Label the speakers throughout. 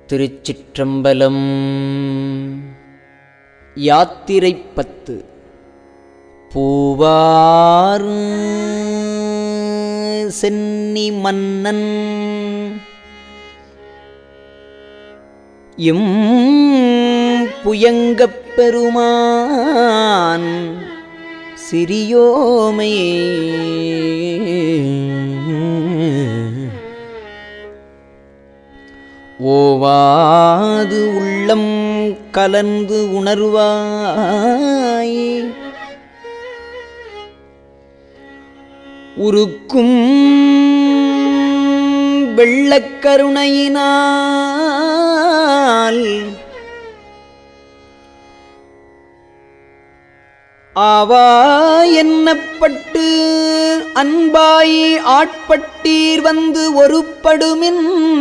Speaker 1: திருச்சிற்றம்பலம். யாத்திரை 10. பூவார் சென்னி மன்னன் எம் புயங்கப் பெருமான் சிறியோமை ஓவாது உள்ளம் கலந்து உணர்வாய் உருக்கும் வெள்ளக்கருணையினால் ஆவா என்னப்பட்டு அன்பாய் ஆட்பட்டீர் வந்து ஒருப்படுமின்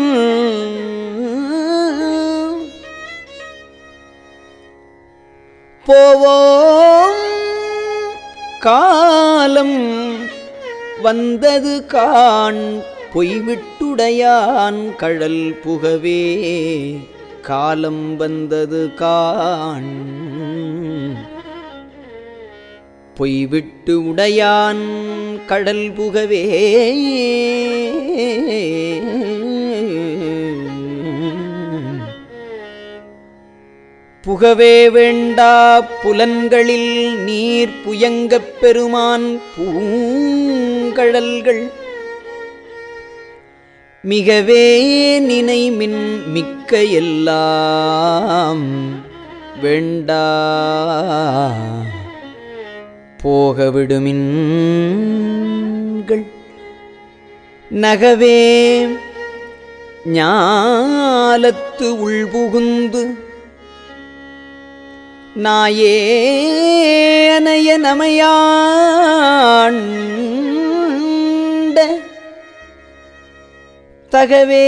Speaker 1: போவோம் காலம் வந்தது காண் பொய்விட்டுடையான் கழல் புகவே காலம் வந்தது காண் பொய்விட்டு உடையான் கடல் புகவே புகவே வேண்டா புலன்களில் நீர் புயங்கப் பெருமான் பூங்கழல்கள் மிகவே நினைமின் மிக்க எல்லாம் வேண்டா போகவிடுமின்கள் நகவே ஞாலத்து உள்புகுந்து நாயேனைய நமையாண்ட தகவே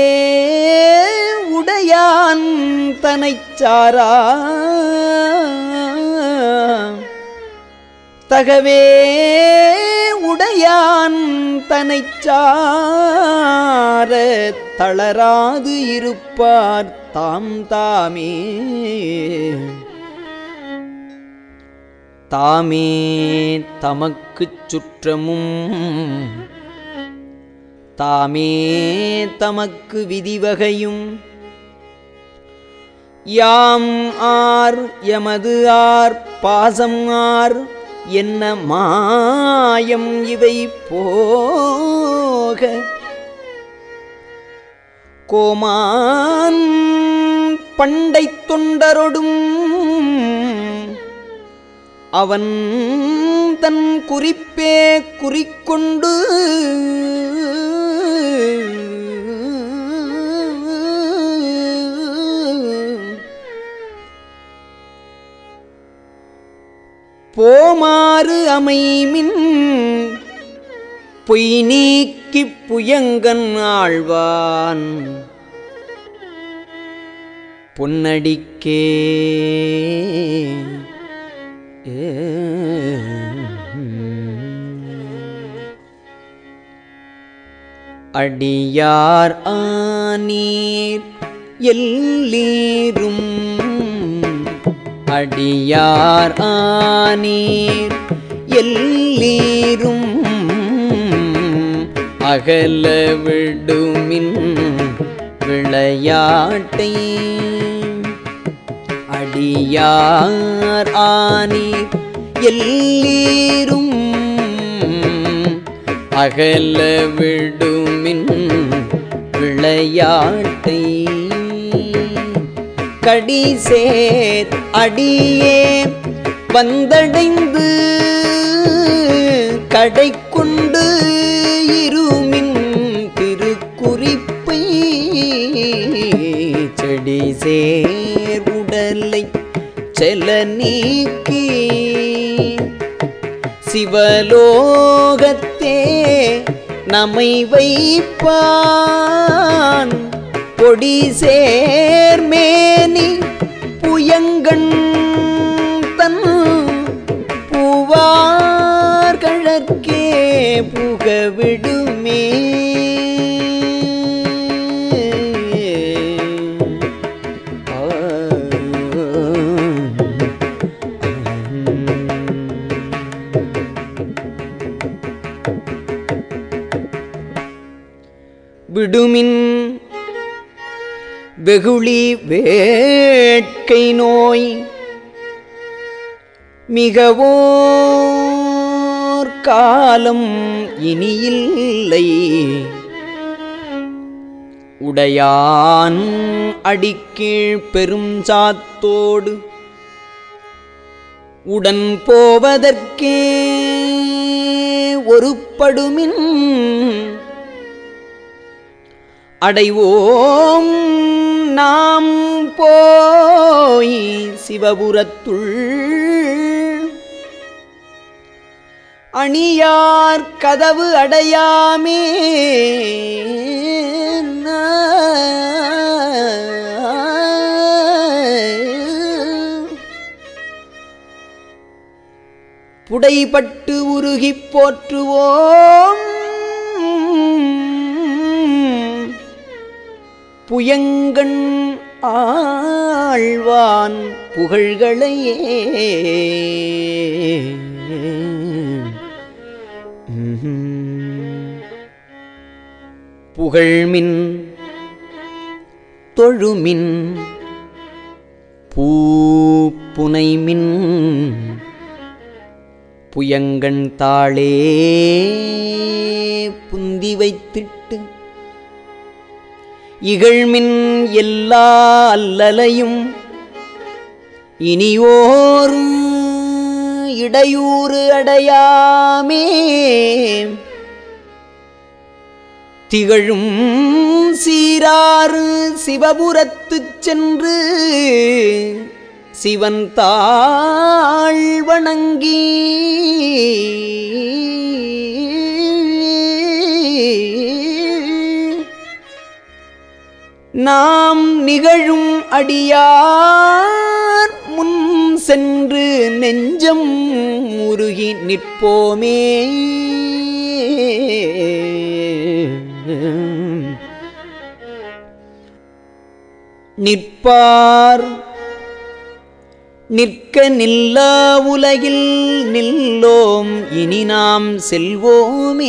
Speaker 1: உடையான் தனைச்சாரா தகவே உடையான் தனைச்சார தளராது இருப்பார் தாம் தாமே தாமே தமக்குச் சுற்றமும் தாமே தமக்கு விதிவகையும் யாம் ஆர் எமது ஆர் பாசம் ஆர் என்ன மாயம் இவை போக கோமான் பண்டைத் தொண்டரொடும் அவன் தன் குறிப்பே குறிக்கொண்டு போமாறு அமைமின் பொய் நீக்கிப் புயங்கன் ஆழ்வான் பொன்னடிக்கே அடியார் ஆனீர் எல்லீரும் அடியார் ஆனீர் எல்லீரும் அகல விடுமின் விளையாட்டை அடியார் ஆனீர் எல்லீரும் அகல விடுமின் விளையாட்டை கடிசேர் அடியே வந்தடைந்து கடை கொண்டு இருமின் திருக்குறிப்பை செடிசேர் உடலை செல நீக்கி சிவலோகத்தே நமை வைப்பான் பொடி சேர்மேனி புயங்கண் தன் பூவார்கழற்கே புகவிடுமே விடுமின் வெகுளி வேட்கை நோய் மிகவோர் காலம் இனியில்லை உடையான் அடிக்கீழ் பெரும் சாத்தோடு உடன் போவதற்கே ஒருப்படுமின் அடைவோம் நாம் போய் சிவபுரத்துள் அணியார் கதவு அடையாமே புடைபட்டு உருகிப் போற்றுவோம் புயங்கண் ஆழ்வான் புகழ்களையே. புகழ்மின் தொழுமின் பூப்புனைமின் புயங்கண் தாளே புந்தி வைத்திட்டு இகழ்மின் எல்லா அல்லலையும் இனியோர் இடையூறு அடையாமே திகழும் சீராறு சிவபுரத்துச் சென்று சிவன் தாழ் வணங்கி நாம் நிகழும் அடியார் முன் சென்று நெஞ்சம் உருகி நிற்போமே. நிற்பார் நிற்க நில்லா உலகில் நில்லோம் இனி நாம் செல்வோமே.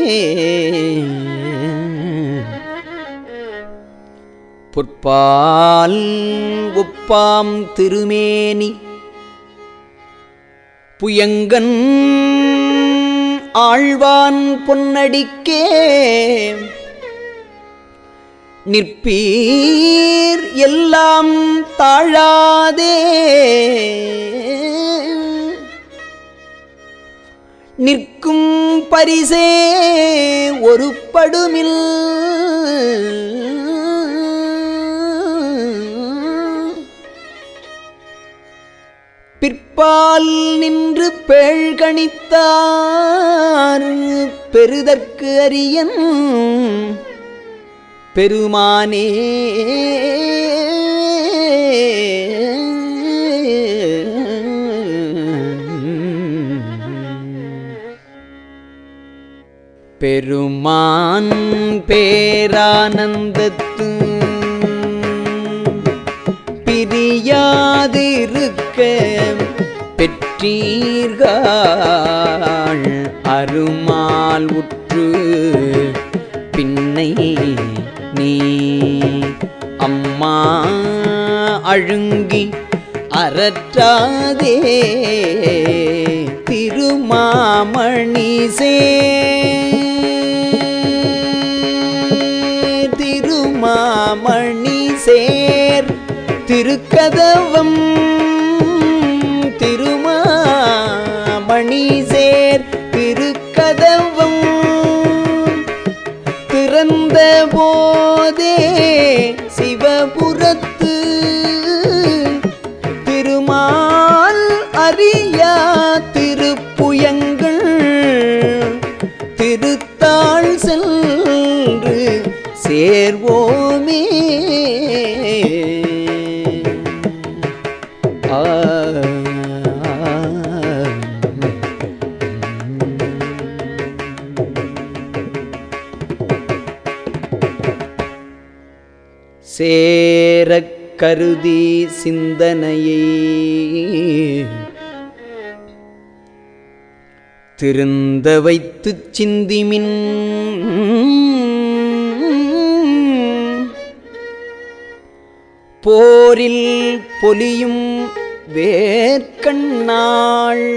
Speaker 1: பொற்பால் ஒப்பாம் திருமேனி புயங்கன் ஆழ்வான் பொன்னடிக்கே நிற்பீர் எல்லாம் தாழாதே நிற்கும் பரிசே ஒருப்படுமில் பிற்பால் நின்று பேழ்கணித்தார் பெறுதற்கு அரியன் பெருமானே. பெருமான் பேரானந்தத்து பிரியாதிருக்க பெற்றீர்கள் அருமால் உற்று பின்னை நீ அம்மா அழுங்கி அரற்றாதே திருமாமணி சேர் திருக்கதவம் திருமாமணி சேர் திருக்கதவம் திறந்த போதே சிவபுரத்து திருமால் அறியா திருப்புயங்கள் திருத்தாள் சென்று சேர்வோமே. சேரக் கருதி சிந்தனையை திருந்த வைத்துச் சிந்திமின் போரில் பொலியும் வேர்க்கண்ணாள்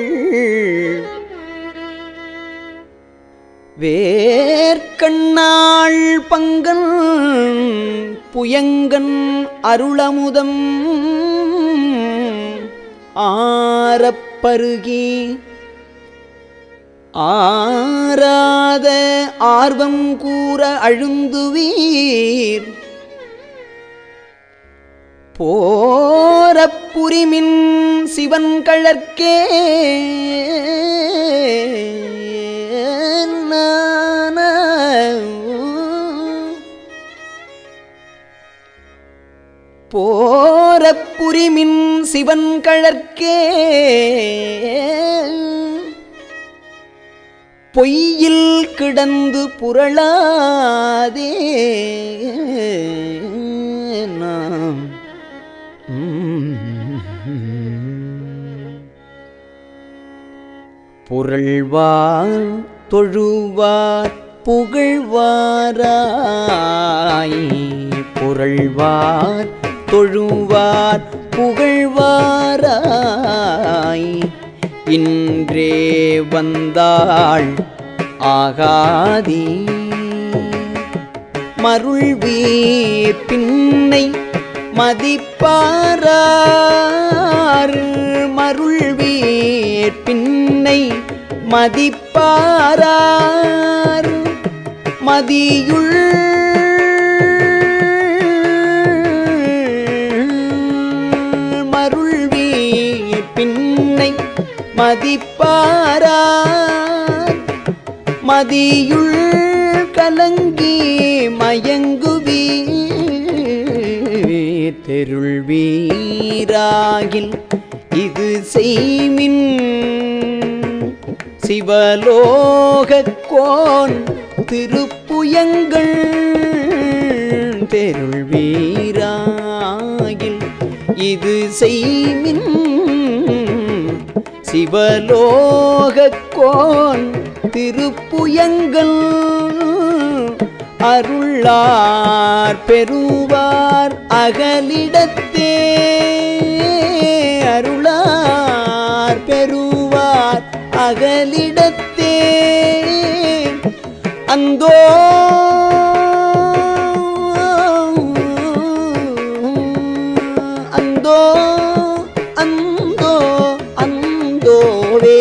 Speaker 1: வேர்க்கண்ணாள் பங்கன் புயங்கன் அருளமுதம் ஆரப்பருகி ஆராத ஆர்வம் கூற அழுந்துவீர் போரப்புரிமின் சிவன் கழற்கே போரப்புரிமின் சிவன் கழற்கே பொய்யில் கிடந்து புரளாதே நாம் புரள்வார் தொழுவார் புகழ்வாராய் புரள்வார் தொழுவார் புகழ்வாராய் இன்றே வந்தாள் ஆகாதி மருள்வீர் பின்னை மதிப்பாரார் மருள்வீர் பின்னை மதிப்பாரார் மதியுள் மருள்வீர் பின்னை மதிப்பாரார் மதியுள் கலங்கி மயங்குவீர் தெருள்வீராகில் இது செய்மின் சிவலோகக்கோன் திருப்புயங்கள் தெருள்வீராகில் இது செய்மின் சிவலோகக்கோன் திருப்புயங்கள் அருளார் பெறுவார் அகலிடத்தே அருளார் பெறுவார் அகலிடத்தே அந்தோ அந்தோ அந்தோ அந்தோவே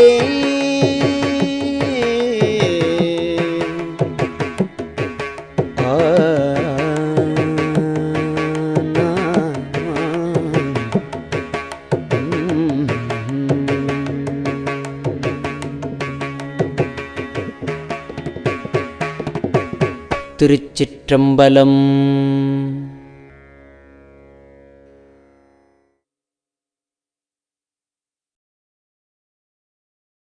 Speaker 1: திருச்சிற்றம்பலம்.